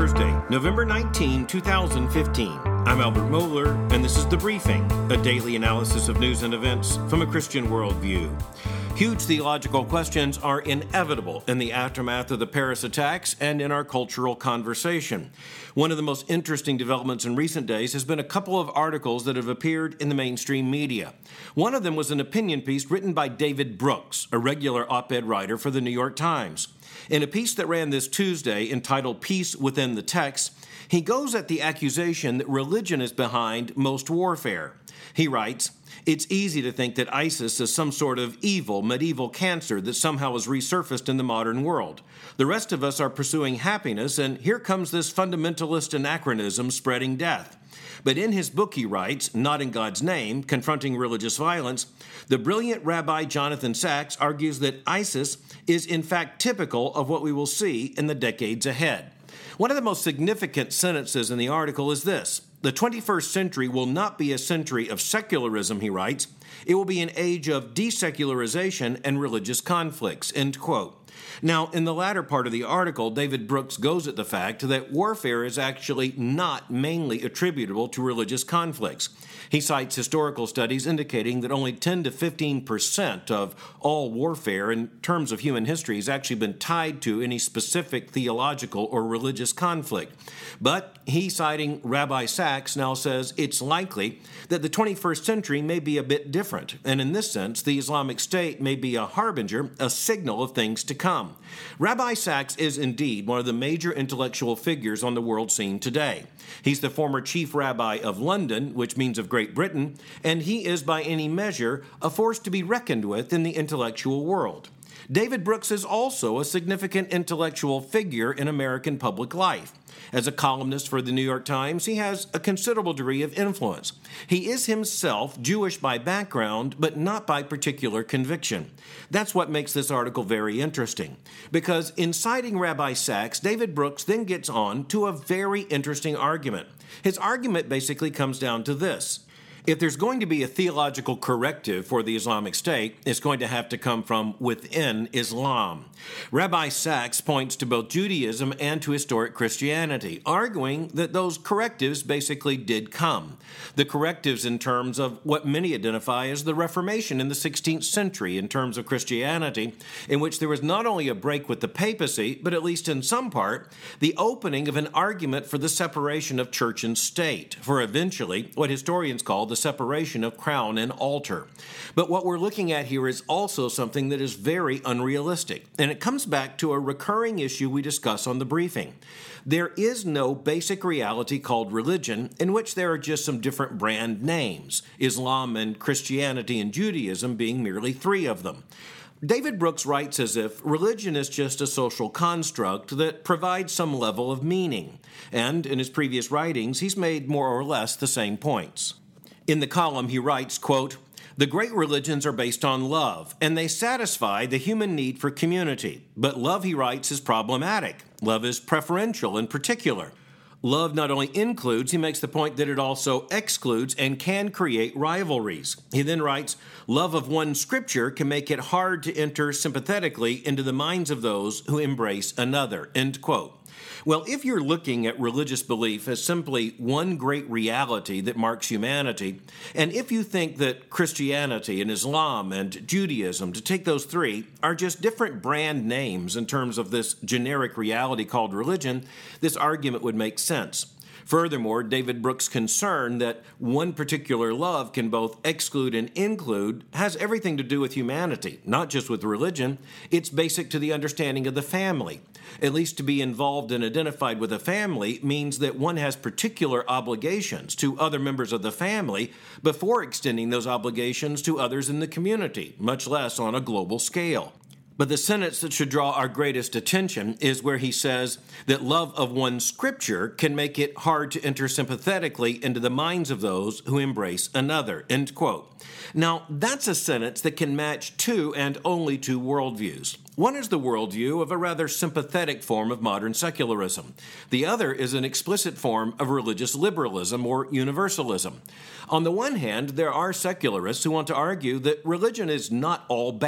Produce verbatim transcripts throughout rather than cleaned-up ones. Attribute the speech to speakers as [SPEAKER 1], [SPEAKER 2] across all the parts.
[SPEAKER 1] Thursday, November nineteenth, twenty fifteen. I'm Albert Mohler, and this is The Briefing, a daily analysis of news and events from a Christian worldview. Huge theological questions are inevitable in the aftermath of the Paris attacks and in our cultural conversation. One of the most interesting developments in recent days has been a couple of articles that have appeared in the mainstream media. One of them was an opinion piece written by David Brooks, a regular op-ed writer for the New York Times. In a piece that ran this Tuesday entitled Peace Within the Text, he goes at the accusation that religion is behind most warfare. He writes, "It's easy to think that ISIS is some sort of evil, medieval cancer that somehow has resurfaced in the modern world. The rest of us are pursuing happiness, and here comes this fundamentalist anachronism spreading death." But in his book, he writes, Not in God's Name, Confronting Religious Violence, the brilliant Rabbi Jonathan Sacks argues that ISIS is in fact typical of what we will see in the decades ahead. One of the most significant sentences in the article is this: "The twenty-first century will not be a century of secularism," he writes. "It will be an age of desecularization and religious conflicts," end quote. Now, in the latter part of the article, David Brooks goes at the fact that warfare is actually not mainly attributable to religious conflicts. He cites historical studies indicating that only ten to fifteen percent of all warfare in terms of human history has actually been tied to any specific theological or religious conflict. But he, citing Rabbi Sacks, now says it's likely that the twenty-first century may be a bit different, and in this sense, the Islamic State may be a harbinger, a signal of things to come. Rabbi Sacks is indeed one of the major intellectual figures on the world scene today. He's the former chief rabbi of London, which means of Great Britain, and he is by any measure a force to be reckoned with in the intellectual world. David Brooks is also a significant intellectual figure in American public life. As a columnist for the New York Times, he has a considerable degree of influence. He is himself Jewish by background, but not by particular conviction. That's what makes this article very interesting, because in citing Rabbi Sacks, David Brooks then gets on to a very interesting argument. His argument basically comes down to this: if there's going to be a theological corrective for the Islamic State, it's going to have to come from within Islam. Rabbi Sacks points to both Judaism and to historic Christianity, arguing that those correctives basically did come. The correctives in terms of what many identify as the Reformation in the sixteenth century in terms of Christianity, in which there was not only a break with the papacy, but at least in some part, the opening of an argument for the separation of church and state, for eventually what historians call the separation of crown and altar. But what we're looking at here is also something that is very unrealistic, and it comes back to a recurring issue we discuss on The Briefing. There is no basic reality called religion in which there are just some different brand names, Islam and Christianity and Judaism being merely three of them. David Brooks writes as if religion is just a social construct that provides some level of meaning, and in his previous writings, he's made more or less the same points. In the column, he writes, quote, "The great religions are based on love, and they satisfy the human need for community. But love," he writes, "is problematic. Love is preferential and particular. Love not only includes," he makes the point that it also excludes and can create rivalries. He then writes, "Love of one scripture can make it hard to enter sympathetically into the minds of those who embrace another," end quote. Well, if you're looking at religious belief as simply one great reality that marks humanity, and if you think that Christianity and Islam and Judaism, to take those three, are just different brand names in terms of this generic reality called religion, this argument would make sense. Furthermore, David Brooks' concern that one particular love can both exclude and include has everything to do with humanity, not just with religion. It's basic to the understanding of the family. At least to be involved and identified with a family means that one has particular obligations to other members of the family before extending those obligations to others in the community, much less on a global scale. But the sentence that should draw our greatest attention is where he says that love of one scripture can make it hard to enter sympathetically into the minds of those who embrace another, end quote. Now, that's a sentence that can match two and only two worldviews. One is the worldview of a rather sympathetic form of modern secularism. The other is an explicit form of religious liberalism or universalism. On the one hand, there are secularists who want to argue that religion is not all bad.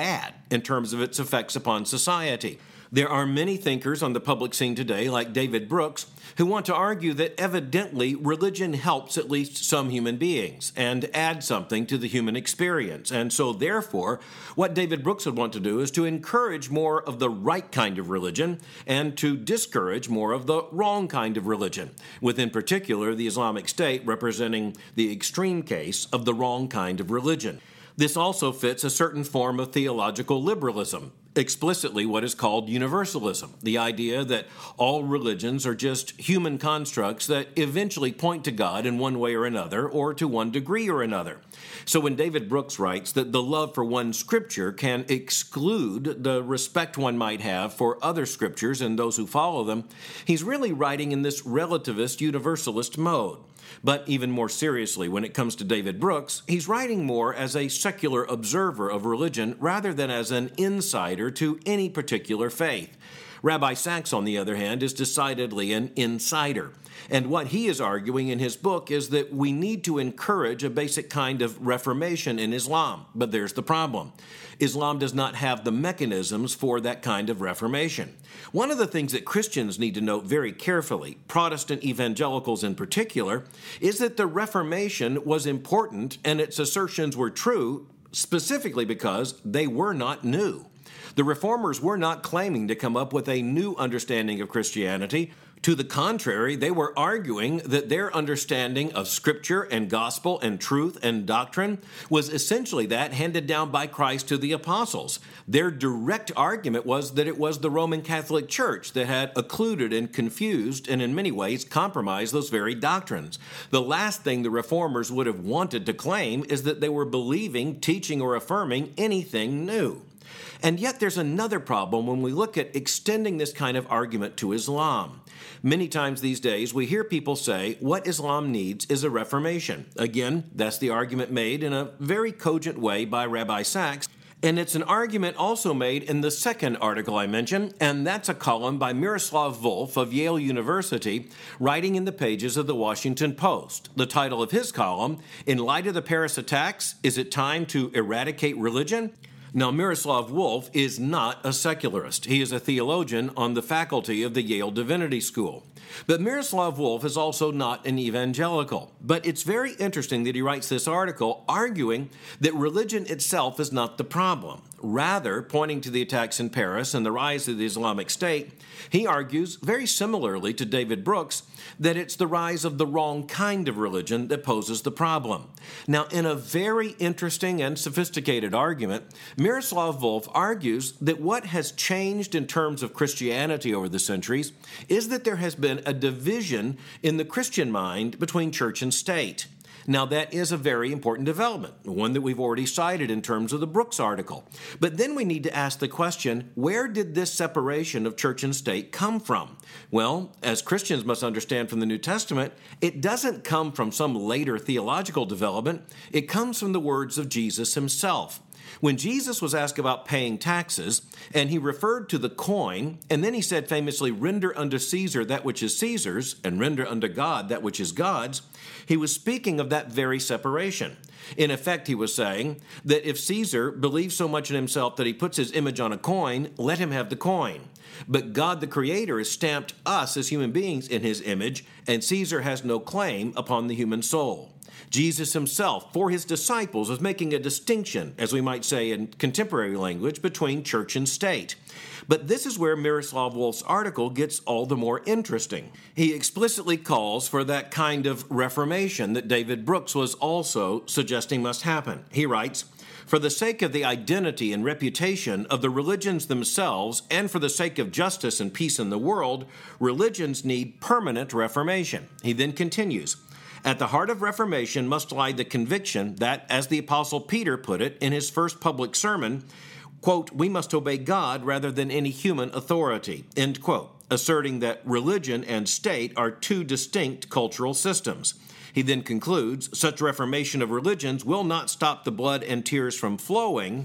[SPEAKER 1] in terms of its effects upon society. There are many thinkers on the public scene today, like David Brooks, who want to argue that evidently religion helps at least some human beings and adds something to the human experience. And so therefore, what David Brooks would want to do is to encourage more of the right kind of religion and to discourage more of the wrong kind of religion, with in particular the Islamic State representing the extreme case of the wrong kind of religion. This also fits a certain form of theological liberalism, explicitly what is called universalism, the idea that all religions are just human constructs that eventually point to God in one way or another, or to one degree or another. So when David Brooks writes that the love for one scripture can exclude the respect one might have for other scriptures and those who follow them, he's really writing in this relativist universalist mode. But even more seriously, when it comes to David Brooks, he's writing more as a secular observer of religion rather than as an insider to any particular faith. Rabbi Sacks, on the other hand, is decidedly an insider. And what he is arguing in his book is that we need to encourage a basic kind of reformation in Islam. But there's the problem. Islam does not have the mechanisms for that kind of reformation. One of the things that Christians need to note very carefully, Protestant evangelicals in particular, is that the Reformation was important and its assertions were true specifically because they were not new. The Reformers were not claiming to come up with a new understanding of Christianity. To the contrary, they were arguing that their understanding of Scripture and gospel and truth and doctrine was essentially that handed down by Christ to the apostles. Their direct argument was that it was the Roman Catholic Church that had occluded and confused and in many ways compromised those very doctrines. The last thing the Reformers would have wanted to claim is that they were believing, teaching, or affirming anything new. And yet there's another problem when we look at extending this kind of argument to Islam. Many times these days we hear people say what Islam needs is a reformation. Again, that's the argument made in a very cogent way by Rabbi Sacks. And it's an argument also made in the second article I mentioned, and that's a column by Miroslav Volf of Yale University, writing in the pages of the Washington Post. The title of his column, "In Light of the Paris Attacks, Is It Time to Eradicate Religion?" Now, Miroslav Volf is not a secularist. He is a theologian on the faculty of the Yale Divinity School. But Miroslav Volf is also not an evangelical. But it's very interesting that he writes this article arguing that religion itself is not the problem. Rather, pointing to the attacks in Paris and the rise of the Islamic State, he argues, very similarly to David Brooks, that it's the rise of the wrong kind of religion that poses the problem. Now, in a very interesting and sophisticated argument, Miroslav Volf argues that what has changed in terms of Christianity over the centuries is that there has been a division in the Christian mind between church and state. Now, that is a very important development, one that we've already cited in terms of the Brooks article. But then we need to ask the question, where did this separation of church and state come from? Well, as Christians must understand from the New Testament, it doesn't come from some later theological development. It comes from the words of Jesus himself. When Jesus was asked about paying taxes, and he referred to the coin, and then he said famously, "Render unto Caesar that which is Caesar's, and render unto God that which is God's," he was speaking of that very separation. In effect, he was saying that if Caesar believes so much in himself that he puts his image on a coin, let him have the coin. But God the Creator has stamped us as human beings in his image, and Caesar has no claim upon the human soul. Jesus himself, for his disciples, was making a distinction, as we might say in contemporary language, between church and state. But this is where Miroslav Volf's article gets all the more interesting. He explicitly calls for that kind of reformation that David Brooks was also suggesting must happen. He writes, "For the sake of the identity and reputation of the religions themselves, and for the sake of justice and peace in the world, religions need permanent reformation." He then continues, "At the heart of reformation must lie the conviction that, as the Apostle Peter put it in his first public sermon, quote, we must obey God rather than any human authority, end quote, asserting that religion and state are two distinct cultural systems. He then concludes, such reformation of religions will not stop the blood and tears from flowing,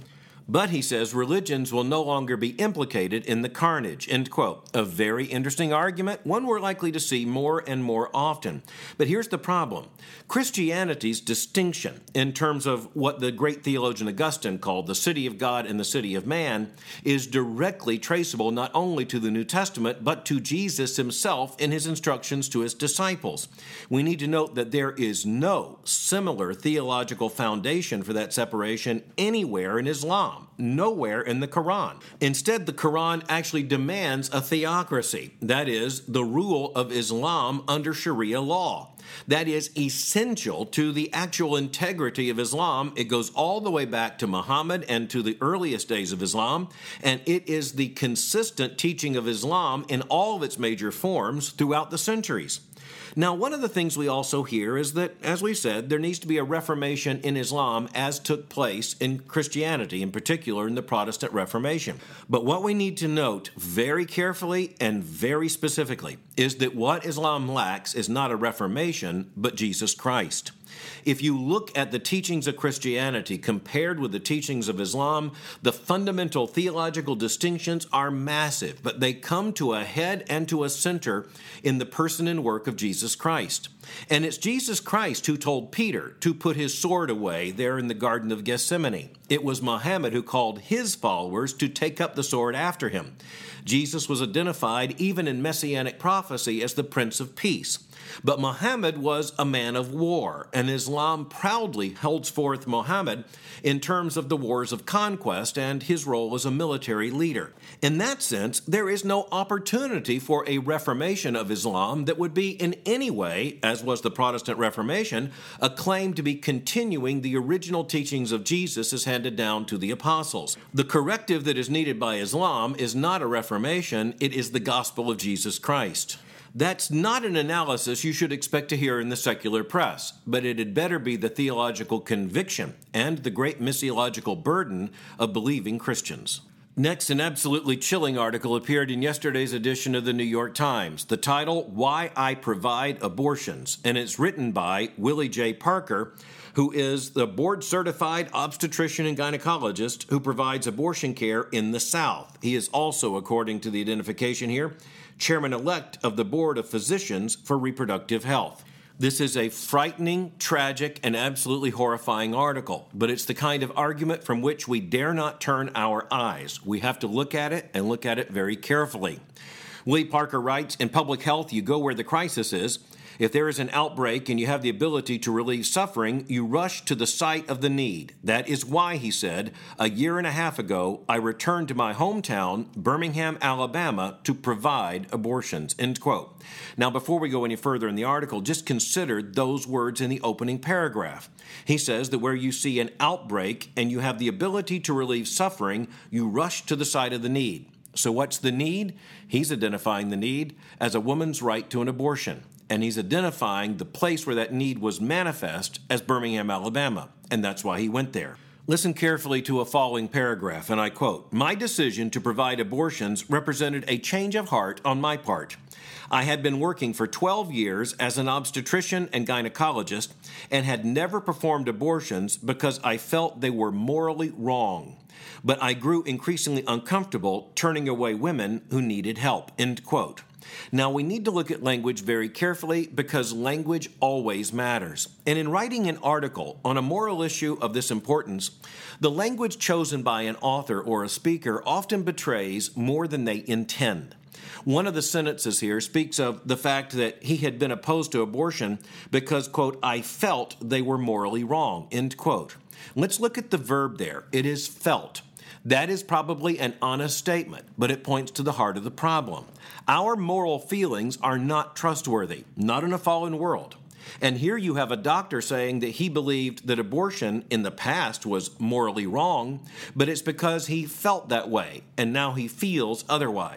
[SPEAKER 1] But he says religions will no longer be implicated in the carnage, end quote. A very interesting argument, one we're likely to see more and more often. But here's the problem. Christianity's distinction in terms of what the great theologian Augustine called the city of God and the city of man is directly traceable not only to the New Testament, but to Jesus himself in his instructions to his disciples. We need to note that there is no similar theological foundation for that separation anywhere in Islam. Nowhere in the Quran. Instead, the Quran actually demands a theocracy, that is, the rule of Islam under Sharia law. That is essential to the actual integrity of Islam. It goes all the way back to Muhammad and to the earliest days of Islam, and it is the consistent teaching of Islam in all of its major forms throughout the centuries. Now, one of the things we also hear is that, as we said, there needs to be a reformation in Islam as took place in Christianity, in particular in the Protestant Reformation. But what we need to note very carefully and very specifically is that what Islam lacks is not a reformation, but Jesus Christ. If you look at the teachings of Christianity compared with the teachings of Islam, the fundamental theological distinctions are massive, but they come to a head and to a center in the person and work of Jesus Christ. And it's Jesus Christ who told Peter to put his sword away there in the Garden of Gethsemane. It was Muhammad who called his followers to take up the sword after him. Jesus was identified even in Messianic prophecy as the Prince of Peace. But Muhammad was a man of war, and Islam proudly holds forth Muhammad in terms of the wars of conquest and his role as a military leader. In that sense, there is no opportunity for a reformation of Islam that would be in any way, as was the Protestant Reformation, a claim to be continuing the original teachings of Jesus as handed down to the apostles. The corrective that is needed by Islam is not a reformation, it is the gospel of Jesus Christ. That's not an analysis you should expect to hear in the secular press, but it had better be the theological conviction and the great missiological burden of believing Christians. Next, an absolutely chilling article appeared in yesterday's edition of the New York Times. The title, Why I Provide Abortions, and it's written by Willie J. Parker, who is the board-certified obstetrician and gynecologist who provides abortion care in the South. He is also, according to the identification here, chairman-elect of the Board of Physicians for Reproductive Health. This is a frightening, tragic, and absolutely horrifying article, but it's the kind of argument from which we dare not turn our eyes. We have to look at it and look at it very carefully. Willie Parker writes, in public health, you go where the crisis is. If there is an outbreak and you have the ability to relieve suffering, you rush to the site of the need. That is why, he said, a year and a half ago, I returned to my hometown, Birmingham, Alabama, to provide abortions, end quote. Now, before we go any further in the article, just consider those words in the opening paragraph. He says that where you see an outbreak and you have the ability to relieve suffering, you rush to the site of the need. So what's the need? He's identifying the need as a woman's right to an abortion. And he's identifying the place where that need was manifest as Birmingham, Alabama. And that's why he went there. Listen carefully to a following paragraph, and I quote, My decision to provide abortions represented a change of heart on my part. I had been working for twelve years as an obstetrician and gynecologist and had never performed abortions because I felt they were morally wrong. But I grew increasingly uncomfortable turning away women who needed help, end quote. Now, we need to look at language very carefully because language always matters. And in writing an article on a moral issue of this importance, the language chosen by an author or a speaker often betrays more than they intend. One of the sentences here speaks of the fact that he had been opposed to abortion because, quote, I felt they were morally wrong, end quote. Let's look at the verb there. It is felt. That is probably an honest statement, but it points to the heart of the problem. Our moral feelings are not trustworthy, not in a fallen world. And here you have a doctor saying that he believed that abortion in the past was morally wrong, but it's because he felt that way, and now he feels otherwise.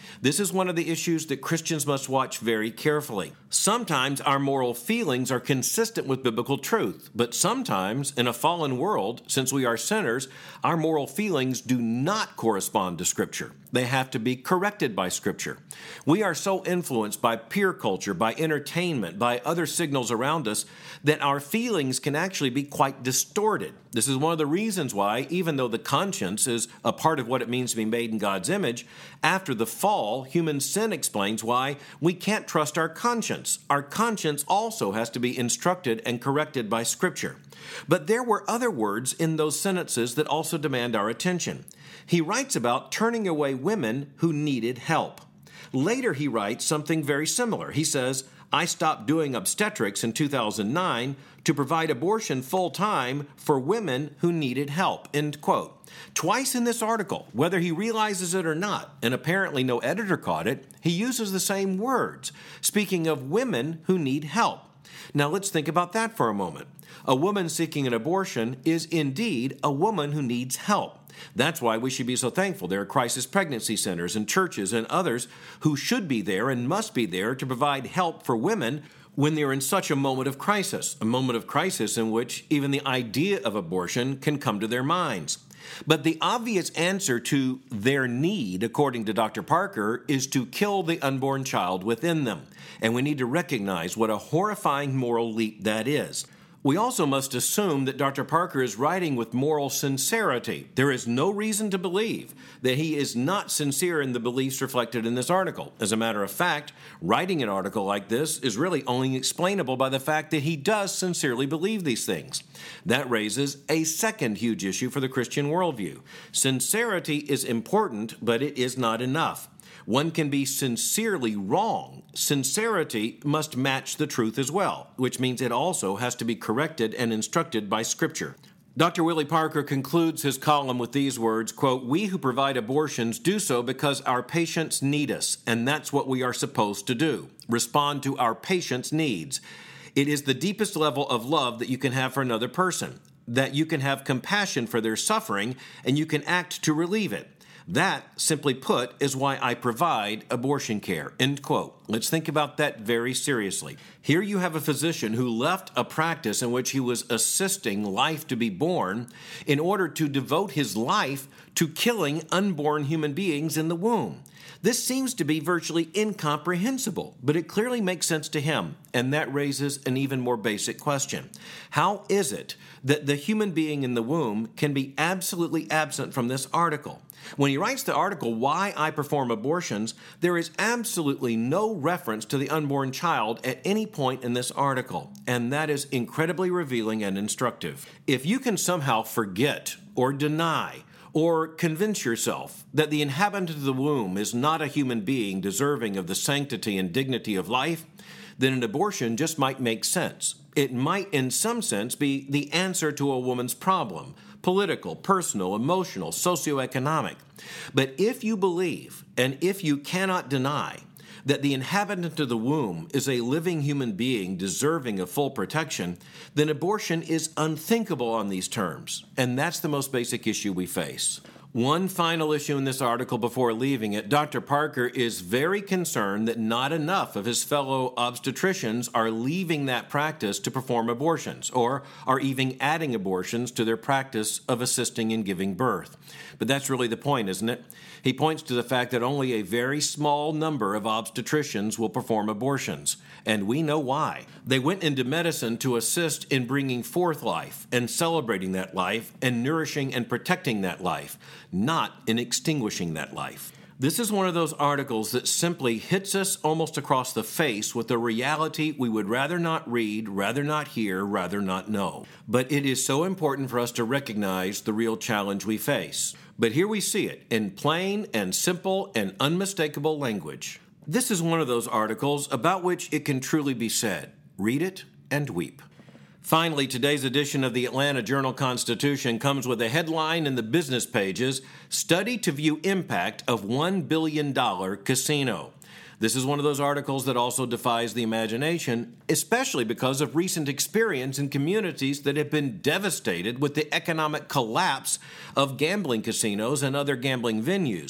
[SPEAKER 1] This is one of the issues that Christians must watch very carefully. Sometimes our moral feelings are consistent with biblical truth, but sometimes in a fallen world, since we are sinners, our moral feelings do not correspond to Scripture. They have to be corrected by Scripture. We are so influenced by peer culture, by entertainment, by other signals around us, that our feelings can actually be quite distorted. This is one of the reasons why, even though the conscience is a part of what it means to be made in God's image, after the fall, human sin explains why we can't trust our conscience. Our conscience also has to be instructed and corrected by Scripture. But there were other words in those sentences that also demand our attention. He writes about turning away women who needed help. Later, he writes something very similar. He says, I stopped doing obstetrics in two thousand nine to provide abortion full-time for women who needed help, end quote. Twice in this article, whether he realizes it or not, and apparently no editor caught it, he uses the same words, speaking of women who need help. Now let's think about that for a moment. A woman seeking an abortion is indeed a woman who needs help. That's why we should be so thankful there are crisis pregnancy centers and churches and others who should be there and must be there to provide help for women when they're in such a moment of crisis, a moment of crisis in which even the idea of abortion can come to their minds. But the obvious answer to their need, according to Doctor Parker, is to kill the unborn child within them. And we need to recognize what a horrifying moral leap that is. We also must assume that Doctor Parker is writing with moral sincerity. There is no reason to believe that he is not sincere in the beliefs reflected in this article. As a matter of fact, writing an article like this is really only explainable by the fact that he does sincerely believe these things. That raises a second huge issue for the Christian worldview. Sincerity is important, but it is not enough. One can be sincerely wrong. Sincerity must match the truth as well, which means it also has to be corrected and instructed by Scripture. Doctor Willie Parker concludes his column with these words, quote, we who provide abortions do so because our patients need us, and that's what we are supposed to do, respond to our patients' needs. It is the deepest level of love that you can have for another person, that you can have compassion for their suffering, and you can act to relieve it. That, simply put, is why I provide abortion care, end quote. Let's think about that very seriously. Here you have a physician who left a practice in which he was assisting life to be born in order to devote his life to killing unborn human beings in the womb. This seems to be virtually incomprehensible, but it clearly makes sense to him, and that raises an even more basic question. How is it that the human being in the womb can be absolutely absent from this article? When he writes the article, Why I Perform Abortions, there is absolutely no reference to the unborn child at any point in this article, and that is incredibly revealing and instructive. If you can somehow forget or deny or convince yourself that the inhabitant of the womb is not a human being deserving of the sanctity and dignity of life, then an abortion just might make sense. It might, in some sense, be the answer to a woman's problem, political, personal, emotional, socioeconomic. But if you believe, and if you cannot deny, that the inhabitant of the womb is a living human being deserving of full protection, then abortion is unthinkable on these terms. And that's the most basic issue we face. One final issue in this article before leaving it, Doctor Parker is very concerned that not enough of his fellow obstetricians are leaving that practice to perform abortions, or are even adding abortions to their practice of assisting in giving birth. But that's really the point, isn't it? He points to the fact that only a very small number of obstetricians will perform abortions, and we know why. They went into medicine to assist in bringing forth life and celebrating that life and nourishing and protecting that life, not in extinguishing that life. This is one of those articles that simply hits us almost across the face with a reality we would rather not read, rather not hear, rather not know. But it is so important for us to recognize the real challenge we face. But here we see it in plain and simple and unmistakable language. This is one of those articles about which it can truly be said, read it and weep. Finally, today's edition of the Atlanta Journal-Constitution comes with a headline in the business pages, Study to View Impact of one billion dollars Casino. This is one of those articles that also defies the imagination, especially because of recent experience in communities that have been devastated with the economic collapse of gambling casinos and other gambling venues.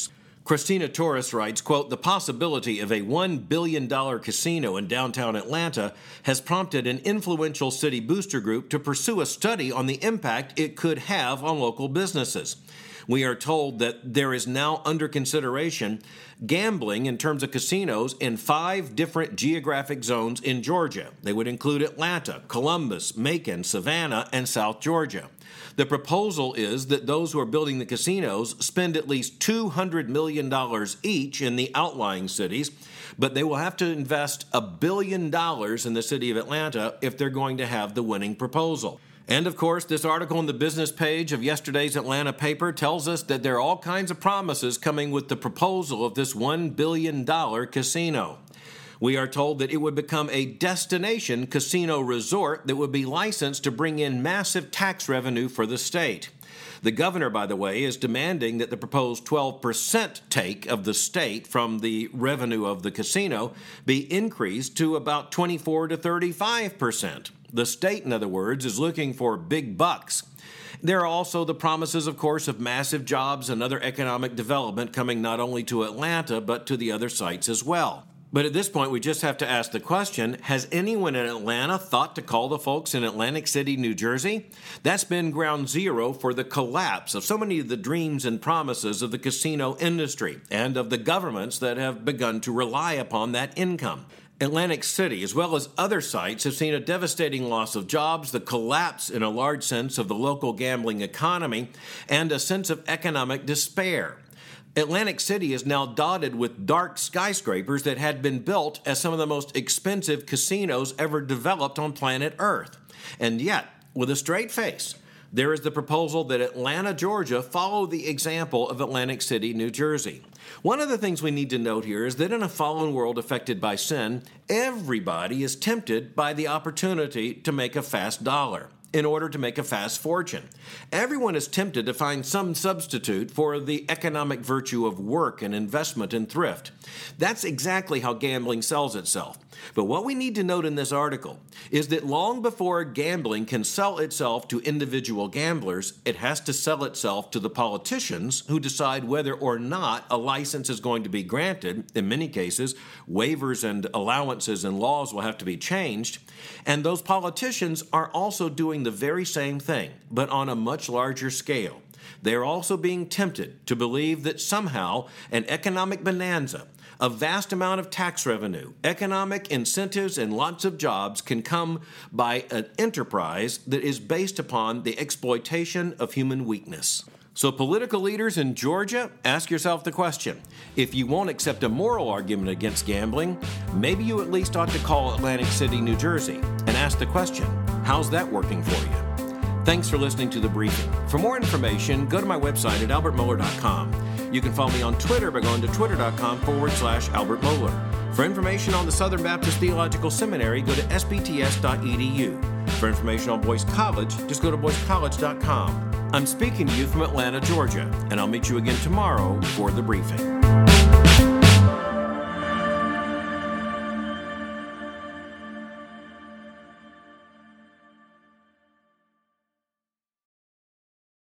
[SPEAKER 1] Christina Torres writes, quote, "The possibility of a one billion dollars casino in downtown Atlanta has prompted an influential city booster group to pursue a study on the impact it could have on local businesses. We are told that there is now under consideration gambling in terms of casinos in five different geographic zones in Georgia. They would include Atlanta, Columbus, Macon, Savannah, and South Georgia. The proposal is that those who are building the casinos spend at least two hundred million dollars each in the outlying cities, but they will have to invest a billion dollars in the city of Atlanta if they're going to have the winning proposal." And of course, this article on the business page of yesterday's Atlanta paper tells us that there are all kinds of promises coming with the proposal of this one billion dollars casino. We are told that it would become a destination casino resort that would be licensed to bring in massive tax revenue for the state. The governor, by the way, is demanding that the proposed twelve percent take of the state from the revenue of the casino be increased to about twenty-four to thirty-five percent. The state, in other words, is looking for big bucks. There are also the promises, of course, of massive jobs and other economic development coming not only to Atlanta, but to the other sites as well. But at this point, we just have to ask the question, has anyone in Atlanta thought to call the folks in Atlantic City, New Jersey? That's been ground zero for the collapse of so many of the dreams and promises of the casino industry and of the governments that have begun to rely upon that income. Atlantic City, as well as other sites, have seen a devastating loss of jobs, the collapse in a large sense of the local gambling economy, and a sense of economic despair. Atlantic City is now dotted with dark skyscrapers that had been built as some of the most expensive casinos ever developed on planet Earth. And yet, with a straight face, there is the proposal that Atlanta, Georgia, follow the example of Atlantic City, New Jersey. One of the things we need to note here is that in a fallen world affected by sin, everybody is tempted by the opportunity to make a fast dollar in order to make a fast fortune. Everyone is tempted to find some substitute for the economic virtue of work and investment and thrift. That's exactly how gambling sells itself. But what we need to note in this article is that long before gambling can sell itself to individual gamblers, it has to sell itself to the politicians who decide whether or not a license is going to be granted. In many cases, waivers and allowances and laws will have to be changed. And those politicians are also doing the very same thing, but on a much larger scale. They are also being tempted to believe that somehow an economic bonanza, a vast amount of tax revenue, economic incentives, and lots of jobs can come by an enterprise that is based upon the exploitation of human weakness. So political leaders in Georgia, ask yourself the question, if you won't accept a moral argument against gambling, maybe you at least ought to call Atlantic City, New Jersey, and ask the question, how's that working for you? Thanks for listening to The Briefing. For more information, go to my website at albert mohler dot com. You can follow me on Twitter by going to twitter.com forward slash Albert Mohler. For information on the Southern Baptist Theological Seminary, go to s b t s dot e d u. For information on Boyce College, just go to boyce college dot com. I'm speaking to you from Atlanta, Georgia, and I'll meet you again tomorrow for The Briefing.